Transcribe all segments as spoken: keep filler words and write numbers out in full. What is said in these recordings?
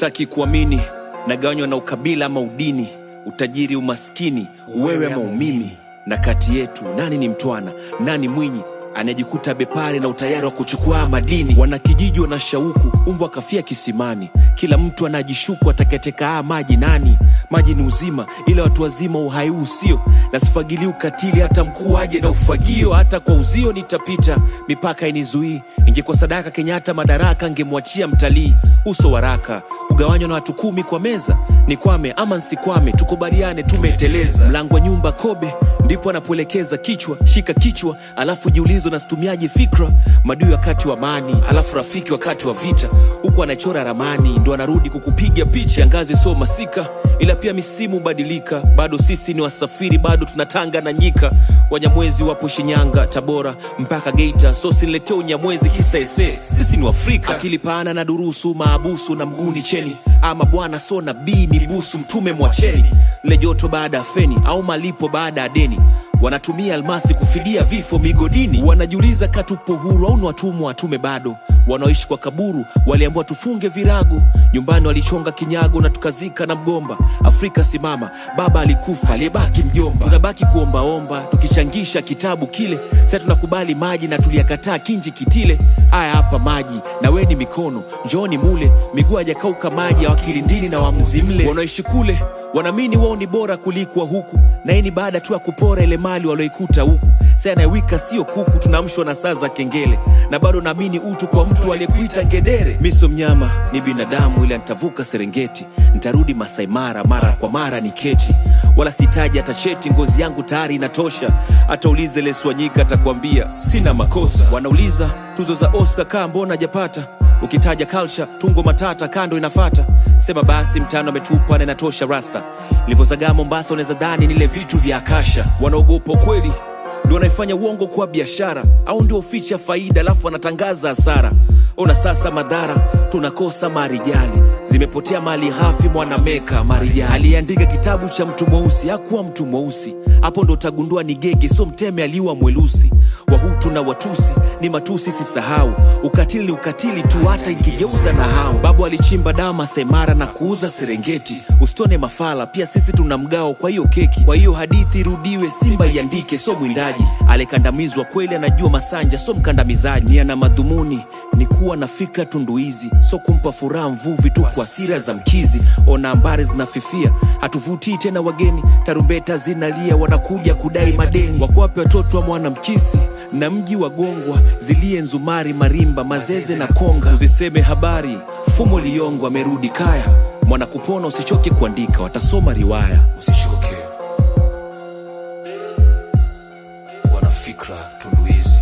Sitaki kuamini nagawanywa na ukabila ama udini, utajiri umaskini, wewe ama umimi. Na kati yetu nani ni mtwana, nani Mwinyi anajikuta bepare na utayari wa kuchukua madini. Wanakijiji wana shauku, umbwa kafia kisimani. Kila mtu anajishuku ataketeka maji nani. Maji ni uzima, ila watu wazima uhai usio. Na sifagili ukatili hata mkuu aje na ufagio. Hata kwa uzio nitapita, mipaka inizuii. Ingekuwa sadaka Kenyatta madaraka angemwachia mtalii. Uso waraka, ugawanywa na watu kumi kwa meza. Ni kwame ama nsikwame, tukubaliane tumeteleza. Mlango wa nyumba kobe, ndipo anapoelekeza kichwa. Shika kichwa, alafu jiulizo na stumiaji fikra. Madui wakati wa amani, alafu rafiki wakati wa vita. Huku anachora ramani, ndo anarudi kukupiga picha. Ngazi so masika, ila pia misimu badilika. Bado sisi ni wasafiri, bado tunatanga na nyika. Wanyamwezi wapo Shinyanga, Tabora, mpaka Geita. So sinleteo unyamwezi kisa ese, sisi ni Afrika. Akili pana na durusu, maabusu na mguni cheni. Ama bwana so na bii ni busu, mtume mwacheni. Lejoto baada feni, au malipo baada deni. Wanatumia almasi kufidia vifo migodini. Wanajiuliza katupo huru au watumwa watume bado. Wanaoishi kwa kaburu waliambiwa tufunge virago. Nyumbani walichonga kinyago na tukazika na mgomba. Afrika simama, baba alikufa aliyebaki mjomba. Tunabaki kuombaomba tukichangisha kitabu kile. Sasa tunakubali maji na tuliyakataa kinji kitile. Haya hapa maji na weni mikono, njooni mule. Miguu hajakauka maji ya wakilindini na wamzimle. Wanaoishi kule wanaamini wao ni bora kuliko huku. Na hii ni baada tu ya kupora ile mali walioikuta huku. Sasa anayewika sio kuku, tunamshwa na saa za kengele. Na bado naamini utu kwa mtu aliyekuita ngedere. Miso mnyama ni binadamu, ila nitavuka Serengeti. Nitarudi Masai Mara, mara kwa mara niketi. Wala sitaji hata cheti, ngozi yangu tayari inatosha. Hata ulize Lesu Wanyika atakwambia sina makosa. Wanauliza tuzo za Oscar kaa mbona hajapata. Ukitaja culture, tungo matata kando inafata. Sema basi mtano ametupa na inatosha rasta. Nilivozaga Mombasa unaweza dhani nile vitu vya akasha. Wanaogopa kweli ndio wanaifanya uongo kwa biashara, au ndio uficha faida alafu wanatangaza hasara. Ona sasa madhara, tunakosa marijali. Zimepotea mali hafi mwana meka marijali. Aliandika kitabu cha mtu mweusi, hakuwa mtu mweusi. Hapo ndo utagundua ni gege, so mteme aliwa mwelusi. Wahutu na Watusi ni matusi sisahau. Ukatili ni ukatili tu hata ikigeuza na hao. Babu alichimba dama Semara na kuuza Serengeti. Usitone mafala, pia sisi tunamgao kwa hiyo keki. Kwa hiyo hadithi rudiwe, Simba iandike, so mwindaji alikandamizwa kweli anajua masanja, so mkandamizaji. Nia na madhumuni ni kuwa na fikra tunduizi, so kumpa furaha mvuvi tu kwa sira za mkizi. Ona ambari zinafifia, hatuvutii tena wageni. Tarumbeta zinalia, wanakuja kudai madeni. Wakwape watoto wa mwana mkisi na mji wa Gongwa. Zilie Nzumari, Marimba, Mazeze na Konga. Uziseme habari, Fumo Liyongo amerudi kaya. Mwana kupona usichoke kuandika, watasoma riwaya. Usishoke, wana fikra tunduizi.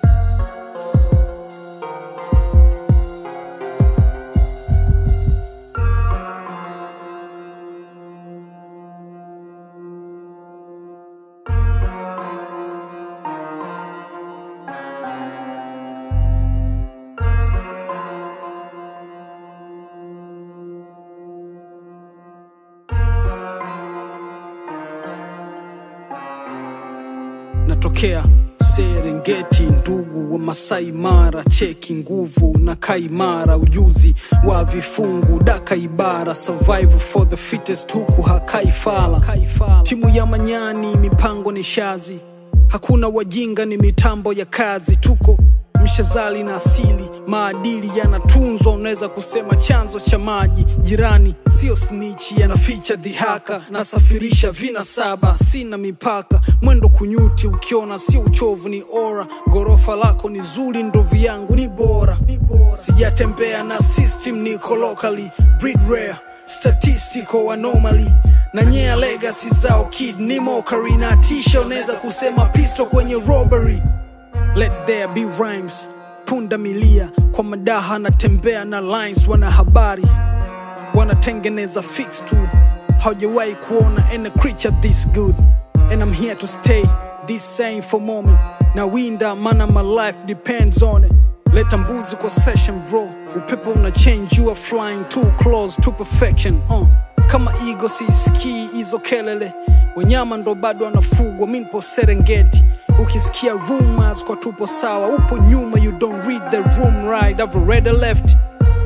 Natokea Serengeti, ndugu wa Masai Mara. Cheki nguvu na kaimara, ujuzi wa vifungu daka ibara. Survival for the fittest, huku hakaifala. Timu ya manyani, mipango ni shazi. Hakuna wajinga, ni mitambo ya kazi. Tuko mshazali na asili, maadili yanatunzwa. Unaweza kusema chanzo cha maji jirani, sio snitchi, yanaficha dhihaka. Nasafirisha vina saba, sina mipaka. Mwendo kunyuti, ukiona si uchovu ni ora. Gorofa lako ni zuri, ndovu yangu ni bora. Sijatembea na system, niko locally. Breed rare, statistical anomaly. Na nyea legacy zao kid ni mockery. Na tisha unaweza kusema pisto kwenye robbery. Let there be rhymes, punda milia. Kwa madaha natembea na lines. Wana habari, wanatengeneza fix tu. Haujawahi kuona any creature this good. And I'm here to stay this same for moment. Na winda mana my life depends on it. Leta mbuzi kwa session bro, upepo una change, you are flying too close to perfection. uh. Kama ego sisikii hizo kelele. Wanyama ndo bado wanafugwa, mimi nipo Serengeti. Ukisikia rumors kwa tupo sawa, upo nyuma, you don't read the room right. I've already left.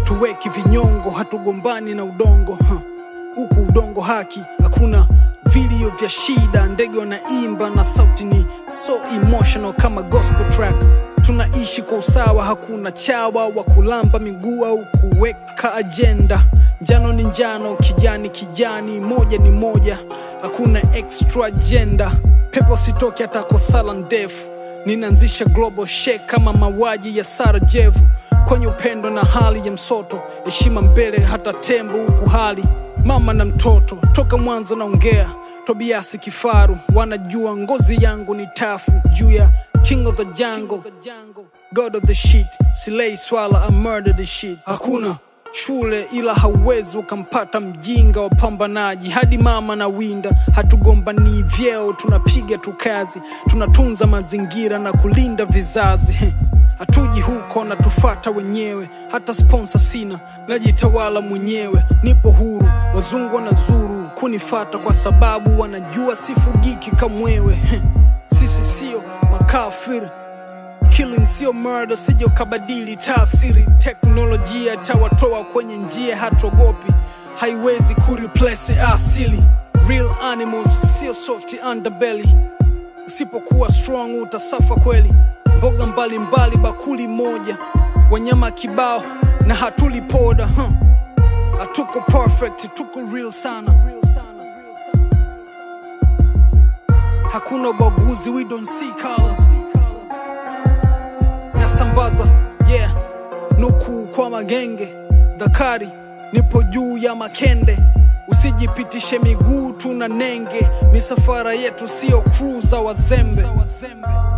hatuweki vinyongo, hatugombani na udongo huh. Huku udongo haki, hakuna vilio vya shida, ndege wanaimba na sauti ni so emotional kama gospel track. Tunaishi kwa usawa, hakuna chawa wa kulamba miguu au kuweka agenda. Njano ni njano, kijani kijani, moja ni moja, hakuna extra agenda. Pepo sitoki hata kwa sala ndefu, ninaanzisha global shake kama mawaji ya Sarajevo. Kwenye upendo na hali ya msoto, heshima mbele hata tembo huku hali mama na mtoto. Toka mwanzo naongea Tobias Kifaru, wanajua ngozi yangu ni tafu juu ya king of the jungle, god of the shit. Silei swala, I murder the shit. Hakuna shule ila hauwezi ukampata mjinga wa pambanaji. Hadi mama na winda, hatugombani vyeo, tunapiga tu kazi, tunatunza mazingira na kulinda vizazi. Hatuji huko na tufata wenyewe, hata sponsor sina, najitawala mwenyewe. Nipo huru, wazungu wanazuru kunifata kwa sababu wanajua sifugiki kamwewe. Sisi sio makafiri, killing sio murder, sije ukabadili tafsiri. Teknolojia itawatoa kwenye njia, hatuogopi, haiwezi kureplace asili. Real animals, sio soft underbelly, usipokuwa strong utasafa kweli. Mboga mbali mbali, bakuli moja, wanyama kibao na hatuli poda huh. Hatuko perfect, tuko real sana. Hakuna ubaguzi, we don't see colors. Nasambaza, yeah, nuku kwa magenge. Dakari, nipo juu ya makende. Usijipitishe miguu, tuna nenge. Misafara yetu sio cruiser wazembe.